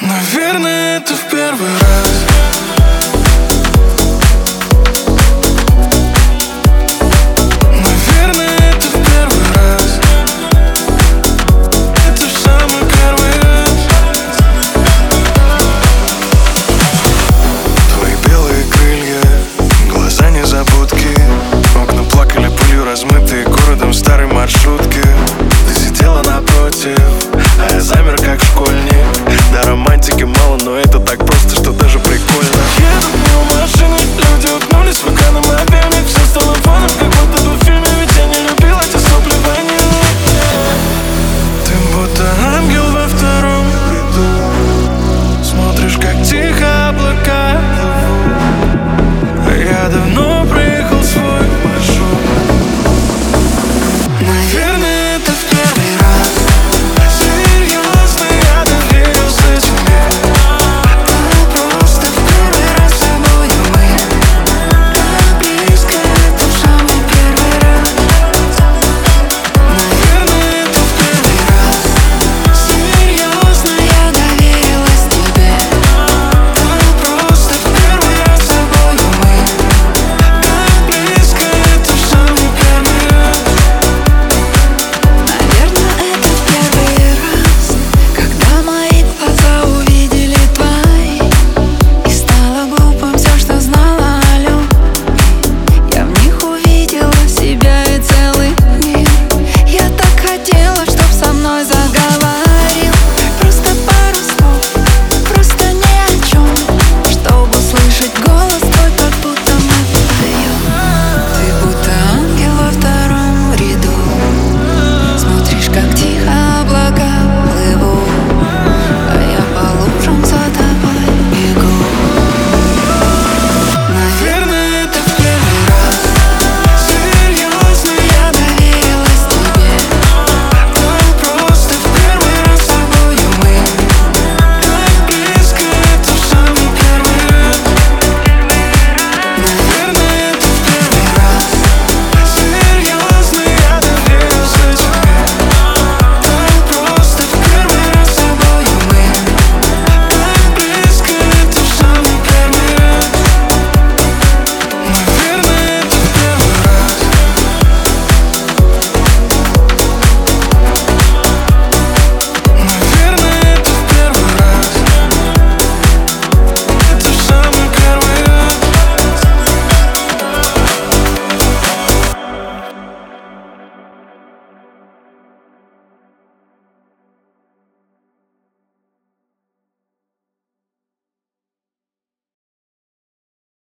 Наверное, это в первый раз. Наверное, это в первый раз. Это в самый первый раз. Твои белые крылья, глаза незабудки, окна плакали пылью размытые городом старой маршрутки. Ты сидела напротив, а я замер как школьник. Да, романтики мало, но это так просто, что даже прикольно. Едут мимо машины, люди уткнулись в экраны мобильных. Все стало фоном, как будто бы в фильме, ведь я не любил эти сопли ванили. Ты будто ангел во втором ряду, смотришь, как тихо облака